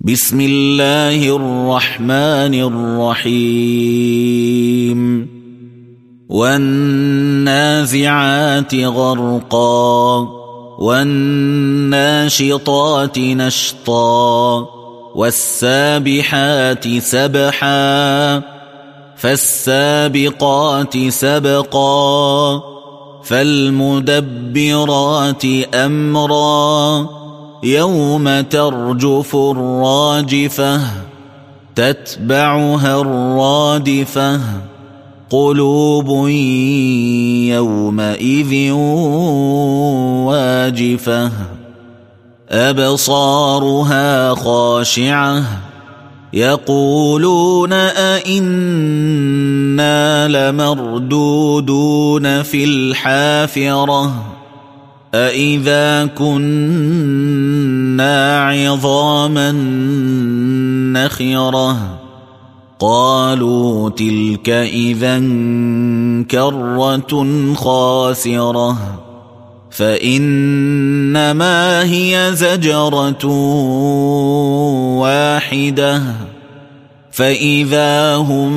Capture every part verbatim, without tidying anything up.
بسم الله الرحمن الرحيم والنازعات غرقا والناشطات نشطا والسابحات سبحا فالسابقات سبقا فالمدبرات أمرا يوم ترجف الراجفة تتبعها الرادفة قلوب يومئذ واجفة أبصارها خاشعة يقولون أئنا لمردودون في الحافرة أئذا كنا عظاما نخرة قالوا تلك إذا كرة خاسرة فإنما هي زجرة واحدة فإذا هم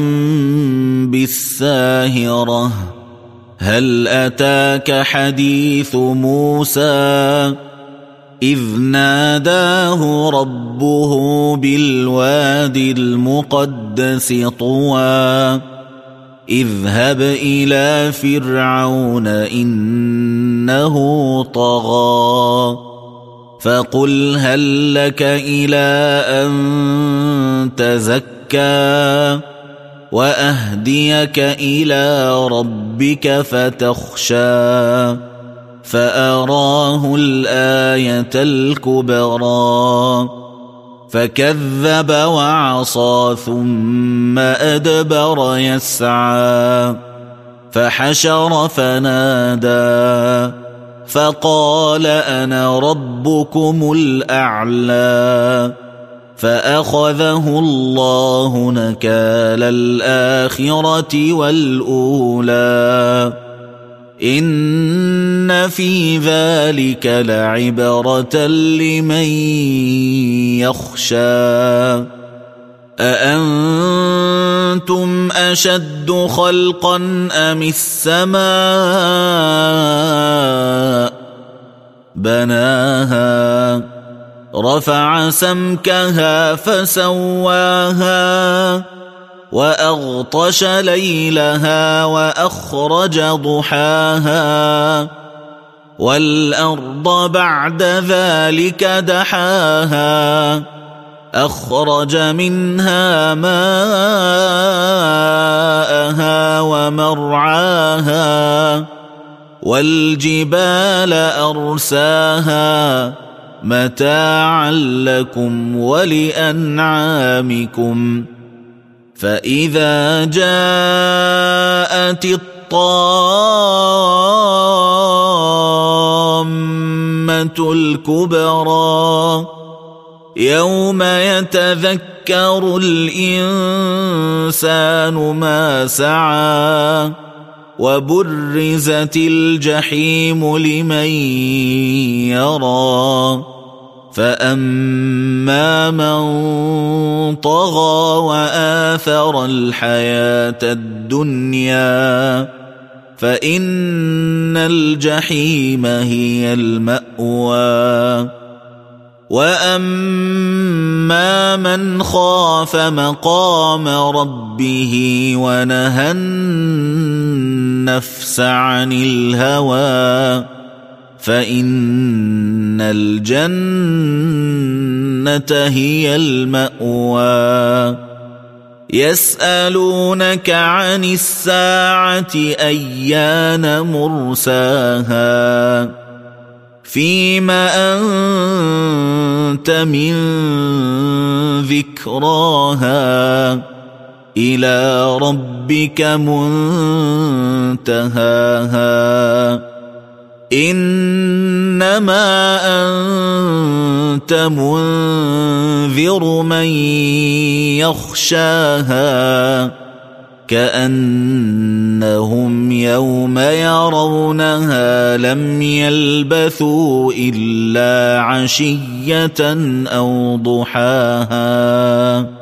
بالساهرة هل أتاك حديث موسى إذ ناداه ربه بالوادي المقدس طوى اذهب إلى فرعون إنه طغى فقل هل لك إلى أن تزكى وأهديك إلى ربك فتخشى فأراه الآية الكبرى فكذب وعصى ثم أدبر يسعى فحشر فنادى فقال أنا ربكم الأعلى فأخذه الله نكال الآخرة والأولى إن في ذلك لعبرة لمن يخشى أأنتم أشد خلقا أم السماء بناها رفع سمكها فسواها وأغطش ليلها وأخرج ضحاها والأرض بعد ذلك دحاها أخرج منها ماءها ومرعاها والجبال أرساها متاعا لكم ولأنعامكم فإذا جاءت الطامة الكبرى يوم يتذكر الإنسان ما سعى وبرزت الجحيم لمن يرى فأما من طغى وآثر الحياة الدنيا فإن الجحيم هي المأوى وأما من خاف مقام ربه ونهى النفس عن الهوى فإن الجنة هي المأوى يسألونك عن الساعة أيان مرساها فيما أنت من ذكراها إلى ربك منتهاها إنما أنت منذر من يخشاها كأنهم يوم يرونها لم يلبثوا إلا عشية أو ضحاها